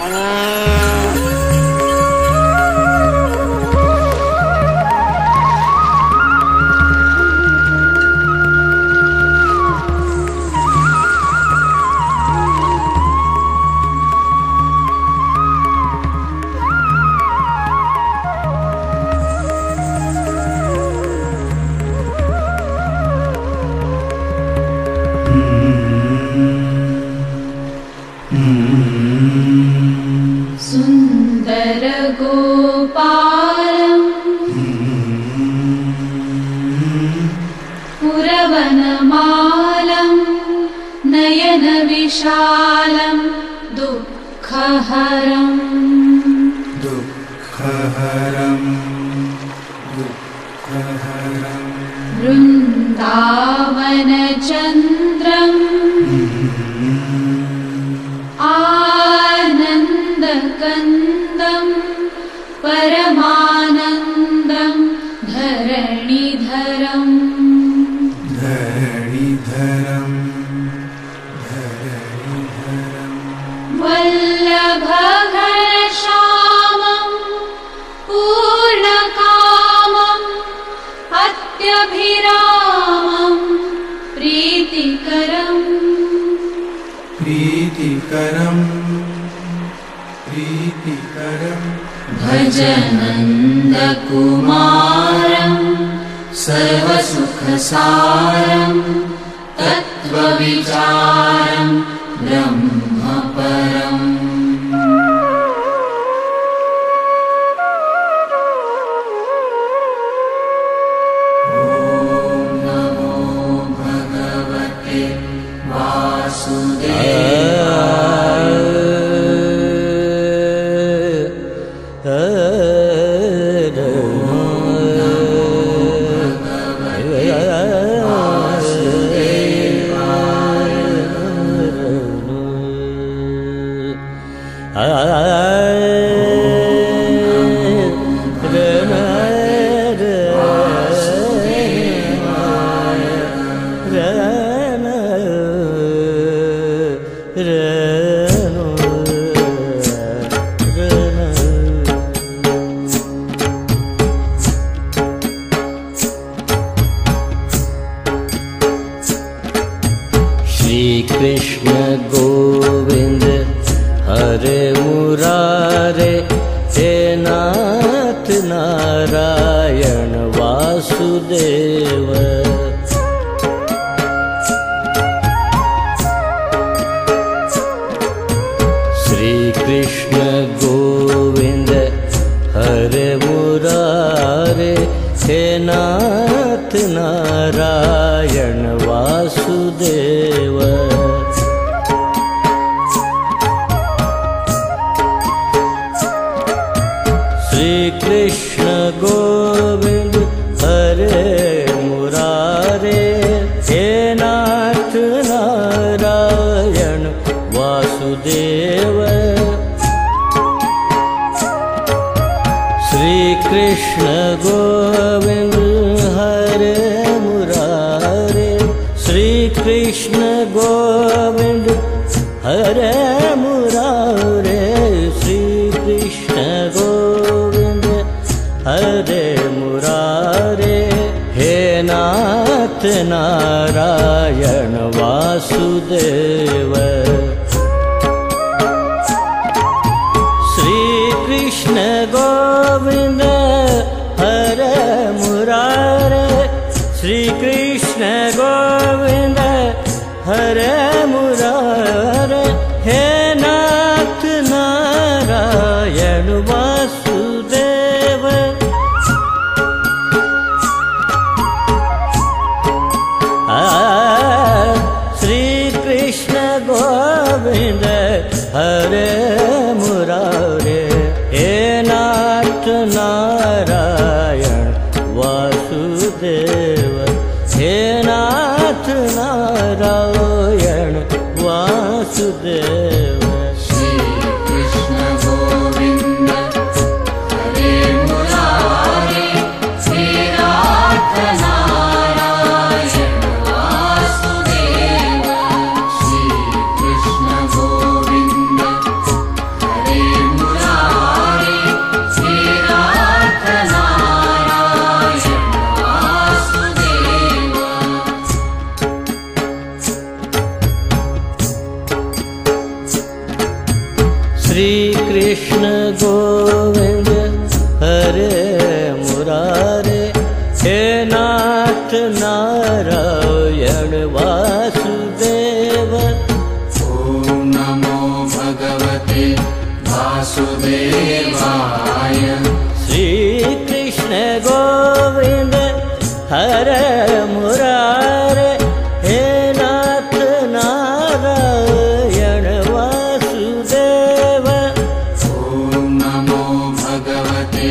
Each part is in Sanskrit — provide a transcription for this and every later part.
सुन्दरगोपालम् पुरवनमालम् नयनविशालम् दुःखहरम् वृन्दावनचन्द्रम् आनन्दकन्दम् परमानन्दम् धरणिधरम् वल्लभघनश्यामम् पूर्णकामम् अत्यभिरामम् प्रीतिकरम् भजनन्दकुमारम् सर्वसुखसारम् तत्त्वविचारम् ब्रह्मपरम् ॐ नमो भगवते वासुदेवाय। कृष्ण गोविंद हरे मुरारे हे नाथ नारायण वासुदेव। श्री कृष्ण गोविंद हरे मुरारे हे नाथ नारायण वासुदेव। श्री कृष्ण गोविंद हरे मुरारे हे नाथ नारायण वासुदेव। श्री कृष्ण गोविंद हरे मुरारे श्री कृष्ण गोविंद हरे मुरारे श्री कृष्ण गोविंद हरे मुरारे हे नाथ नारायण वासुदेव। श्री कृष्ण गोविंद हरे मुरारे श्री कृष्ण गोविंद हरे मुरारे हे नाथ नारायण वासुदेव। श्री कृष्ण गोविंद हरे मुरारे हे नाथ नारायण वासुदेव। हे नाथ नारायण वासुदेव। श्री कृष्ण गोविंद हरे मुरारे हे नाथ नारायण वासुदेव। श्री कृष्ण गोविंद हरे श्री कृष्ण गोविंद हरे मुरारे, हे नाथ नारायण वासुदेव। ॐ नमो भगवते वासुदेवाय। श्री कृष्ण गोविंद हरे मुरारे, हे नाथ नारायण वासुदेव। ॐ नमो भगवते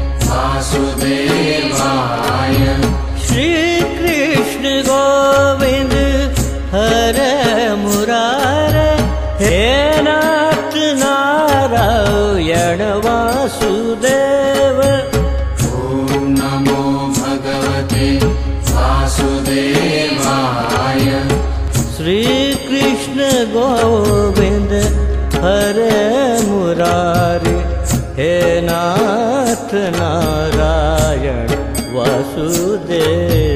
वासुदेवाय। श्री कृष्ण गोविंद हरे मुरारे, हे नाथ नारायण वासुदेव। ॐ नमो भगवते वासुदेवाय। श्री कृष्ण गोविंद हरे मुरारे, हे नाथ नारायण वासुदेव।